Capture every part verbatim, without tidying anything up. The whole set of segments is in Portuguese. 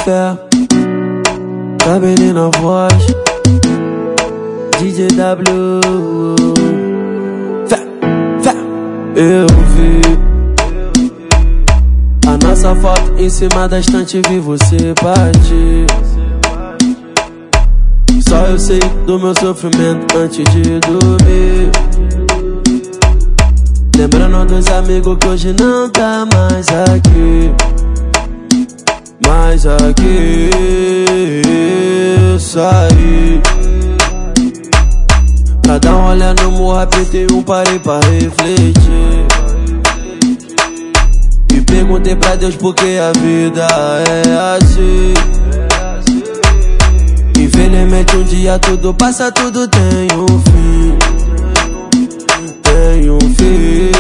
fé, cabelinho na voz, D J W. Fé, fé. Eu vi a nossa foto em cima da estante, vi você partir. Só eu sei do meu sofrimento antes de dormir. Lembrando dos amigos que hoje não tá mais aqui. Mas aqui eu saí pra dar um olhar no morro, apertei um, parei pra refletir e perguntei pra Deus por que a vida é assim. Infelizmente um dia tudo passa, tudo tem um fim. Tem um fim.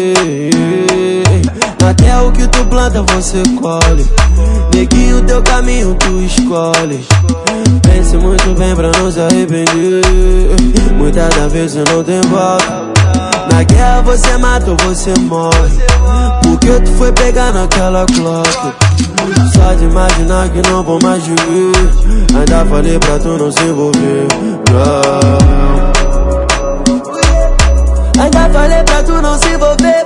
Até o que tu planta você colhe. Neguinho, teu caminho tu escolhe. Pense muito bem pra não se arrepender. Muitas das vezes não tem volta. Na guerra você mata ou você morre. Porque tu foi pegar naquela clock. Só de imaginar que não vou mais viver. Ainda falei pra tu não se envolver. Não. Ainda falei pra tu não se envolver.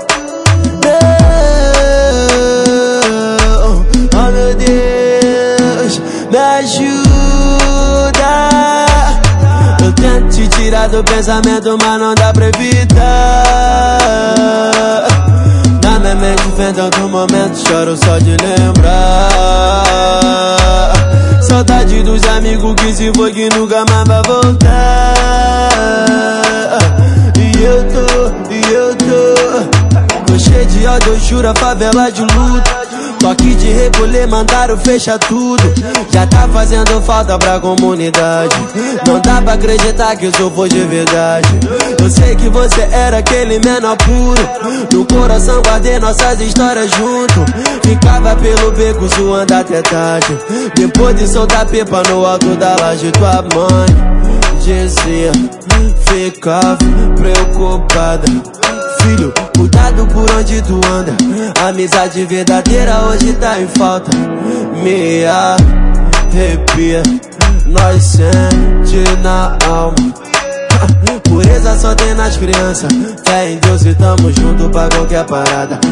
Não. Oh meu Deus, me ajuda. Eu tento te tirar do pensamento, mas não dá pra evitar. Na minha mente vem tanto momento, choro só de lembrar. Saudade dos amigos que se foi, que nunca mais vai voltar. E eu tô, e eu tô tô cheio de ódio, eu juro, a favela de luto. Toque de recolher, mandaram fechar tudo. Já tá fazendo falta pra comunidade. Não dá pra acreditar que isso foi de verdade. Eu sei que você era aquele menor puro. No coração guardei nossas histórias junto. Ficava pelo beco suando até tarde. Depois de soltar pipa no alto da laje, tua mãe dizia, ficava preocupada. Filho, cuidado por onde tu anda. Amizade verdadeira hoje tá em falta. Me arrepia, nós sente na alma. Pureza só tem nas crianças. Fé em Deus e tamo junto pra qualquer parada.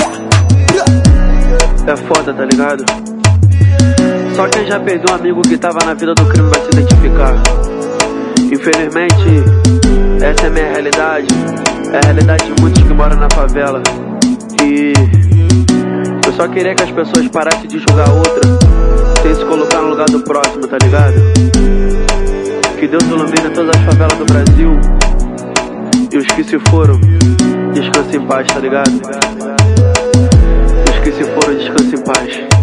É foda, tá ligado? Só quem já perdeu um amigo que tava na vida do crime vai se identificar. Infelizmente, essa é a minha realidade. É a realidade de muitos que moram na favela. E eu só queria que as pessoas parassem de julgar outra sem se colocar no lugar do próximo, tá ligado? Que Deus ilumine todas as favelas do Brasil. E os que se foram, descansem em paz, tá ligado? E os que se foram, descansem em paz.